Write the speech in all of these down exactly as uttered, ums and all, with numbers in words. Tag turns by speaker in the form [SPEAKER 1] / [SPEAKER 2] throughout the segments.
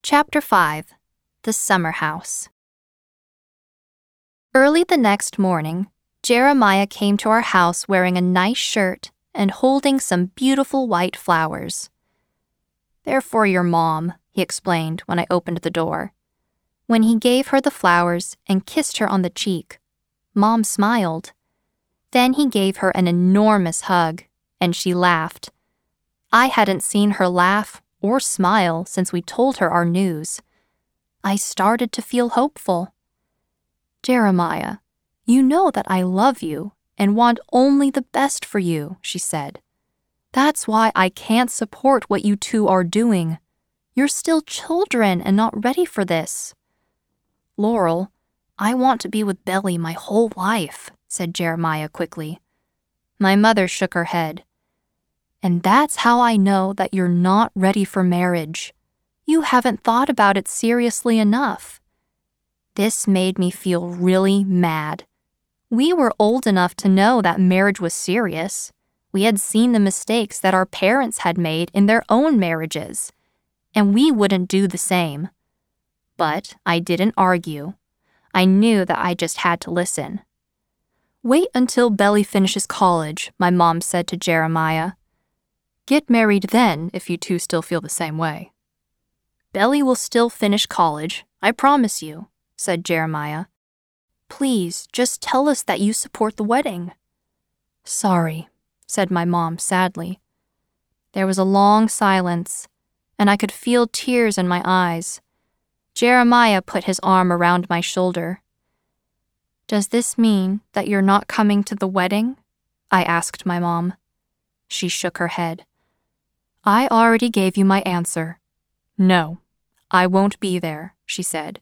[SPEAKER 1] Chapter five. The Summer House. Early the next morning, Jeremiah came to our house wearing a nice shirt and holding some beautiful white flowers. "They're for your mom," he explained when I opened the door. When he gave her the flowers and kissed her on the cheek, Mom smiled. Then he gave her an enormous hug, and she laughed. I hadn't seen her laugh or smile since we told her our news. I started to feel hopeful. "Jeremiah, you know that I love you and want only the best for you," she said. "That's why I can't support what you two are doing. You're still children and not ready for this." "Laurel, I want to be with Belly my whole life," said Jeremiah quickly. My mother shook her head. "And that's how I know that you're not ready for marriage. You haven't thought about it seriously enough." This made me feel really mad. We were old enough to know that marriage was serious. We had seen the mistakes that our parents had made in their own marriages, and we wouldn't do the same. But I didn't argue. I knew that I just had to listen. "Wait until Belly finishes college," my mom said to Jeremiah. "Get married then if you two still feel the same way." "Belly will still finish college, I promise you," said Jeremiah. "Please, just tell us that you support the wedding." "Sorry," said my mom sadly. There was a long silence, and I could feel tears in my eyes. Jeremiah put his arm around my shoulder. "Does this mean that you're not coming to the wedding?" I asked my mom. She shook her head. "I already gave you my answer. No, I won't be there," she said.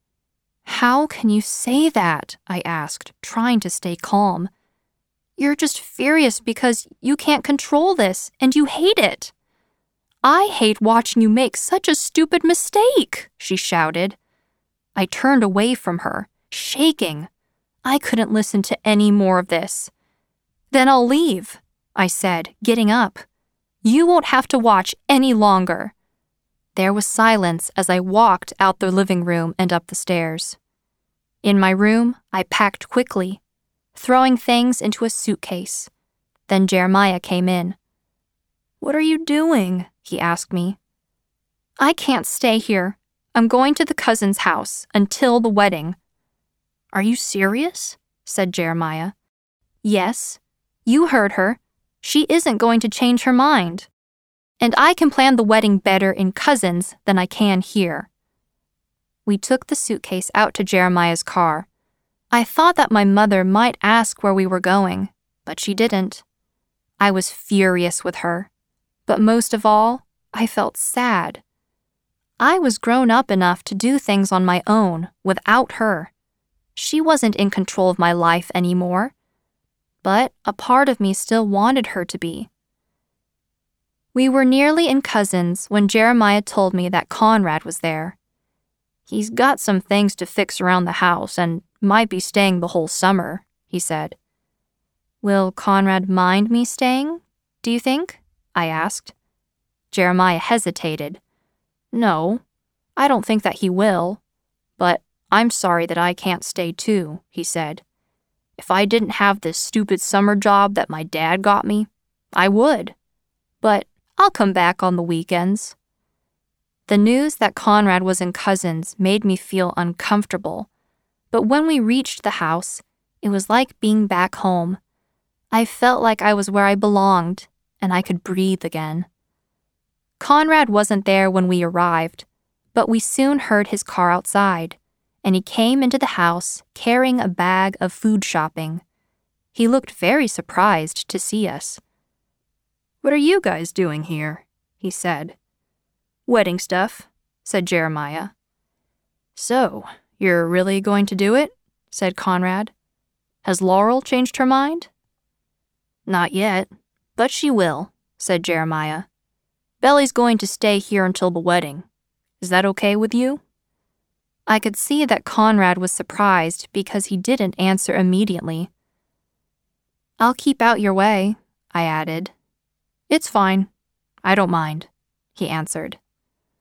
[SPEAKER 1] "How can you say that?" I asked, trying to stay calm. "You're just furious because you can't control this and you hate it." "I hate watching you make such a stupid mistake," she shouted. I turned away from her, shaking. I couldn't listen to any more of this. "Then I'll leave," I said, getting up. "You won't have to watch any longer." There was silence as I walked out the living room and up the stairs. In my room, I packed quickly, throwing things into a suitcase. Then Jeremiah came in. "What are you doing?" he asked me. "I can't stay here. I'm going to the cousin's house until the wedding." "Are you serious?" said Jeremiah. "Yes. You heard her. She isn't going to change her mind. And I can plan the wedding better in Cousins than I can here." We took the suitcase out to Jeremiah's car. I thought that my mother might ask where we were going, but she didn't. I was furious with her, but most of all, I felt sad. I was grown up enough to do things on my own without her. She wasn't in control of my life anymore, but a part of me still wanted her to be. We were nearly in Cousins when Jeremiah told me that Conrad was there. "He's got some things to fix around the house and might be staying the whole summer," he said. "Will Conrad mind me staying, do you think?" I asked. Jeremiah hesitated. "No, I don't think that he will, but I'm sorry that I can't stay too," he said. "If I didn't have this stupid summer job that my dad got me, I would. But I'll come back on the weekends." The news that Conrad was in Cousins made me feel uncomfortable, but when we reached the house, it was like being back home. I felt like I was where I belonged, and I could breathe again. Conrad wasn't there when we arrived, but we soon heard his car outside, and he came into the house carrying a bag of food shopping. He looked very surprised to see us. "What are you guys doing here?" he said. "Wedding stuff," said Jeremiah. "So, you're really going to do it?" said Conrad. "Has Laurel changed her mind?" "Not yet, but she will," said Jeremiah. "Belly's going to stay here until the wedding. Is that okay with you?" I could see that Conrad was surprised because he didn't answer immediately. "I'll keep out your way," I added. "It's fine. I don't mind," he answered.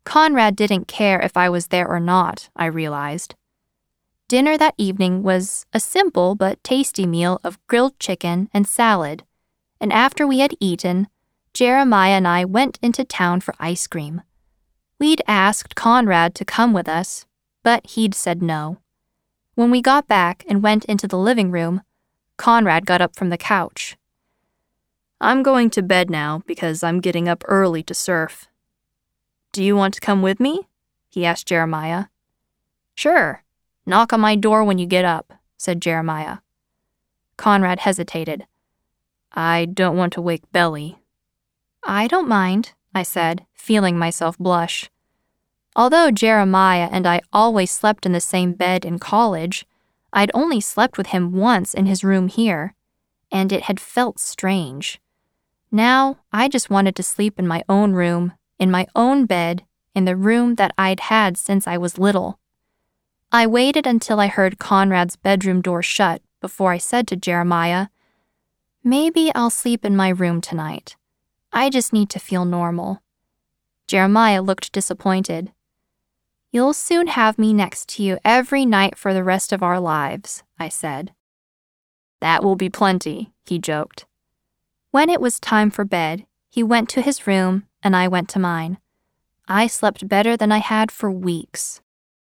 [SPEAKER 1] Conrad didn't care if I was there or not, I realized. Dinner that evening was a simple but tasty meal of grilled chicken and salad, and after we had eaten, Jeremiah and I went into town for ice cream. We'd asked Conrad to come with us, but he'd said no. When we got back and went into the living room, Conrad got up from the couch. "I'm going to bed now because I'm getting up early to surf." "Do you want to come with me?" he asked Jeremiah. "Sure. Knock on my door when you get up," said Jeremiah. Conrad hesitated. "I don't want to wake Belly." "I don't mind," I said, feeling myself blush. Although Jeremiah and I always slept in the same bed in college, I'd only slept with him once in his room here, and it had felt strange. Now, I just wanted to sleep in my own room, in my own bed, in the room that I'd had since I was little. I waited until I heard Conrad's bedroom door shut before I said to Jeremiah, "Maybe I'll sleep in my room tonight. I just need to feel normal." Jeremiah looked disappointed. "You'll soon have me next to you every night for the rest of our lives," I said. "That will be plenty," he joked. When it was time for bed, he went to his room and I went to mine. I slept better than I had for weeks.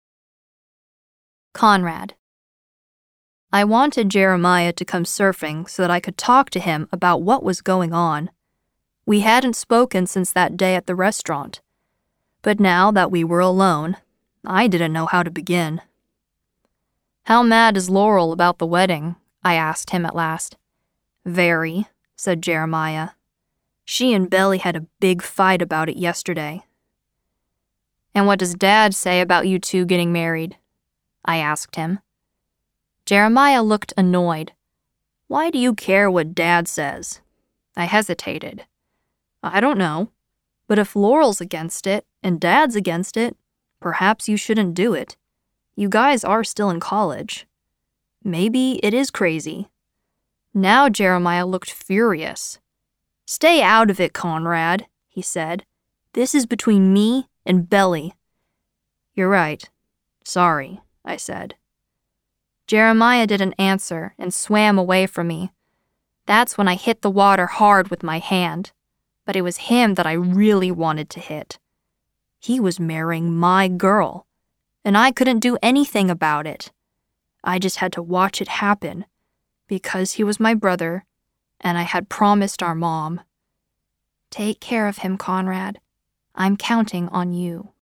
[SPEAKER 1] Conrad. I wanted Jeremiah to come surfing so that I could talk to him about what was going on. We hadn't spoken since that day at the restaurant. But now that we were alone, I didn't know how to begin. "How mad is Laurel about the wedding?" I asked him at last. "Very," said Jeremiah. "She and Belly had a big fight about it yesterday." "And what does Dad say about you two getting married?" I asked him. Jeremiah looked annoyed. "Why do you care what Dad says?" I hesitated. "I don't know. But if Laurel's against it, and Dad's against it, perhaps you shouldn't do it. You guys are still in college. Maybe it is crazy." Now Jeremiah looked furious. "Stay out of it, Conrad," he said. "This is between me and Belly." "You're right. Sorry," I said. Jeremiah didn't answer and swam away from me. That's when I hit the water hard with my hand. But it was him that I really wanted to hit. He was marrying my girl, and I couldn't do anything about it. I just had to watch it happen, because he was my brother, and I had promised our mom. "Take care of him, Conrad. I'm counting on you."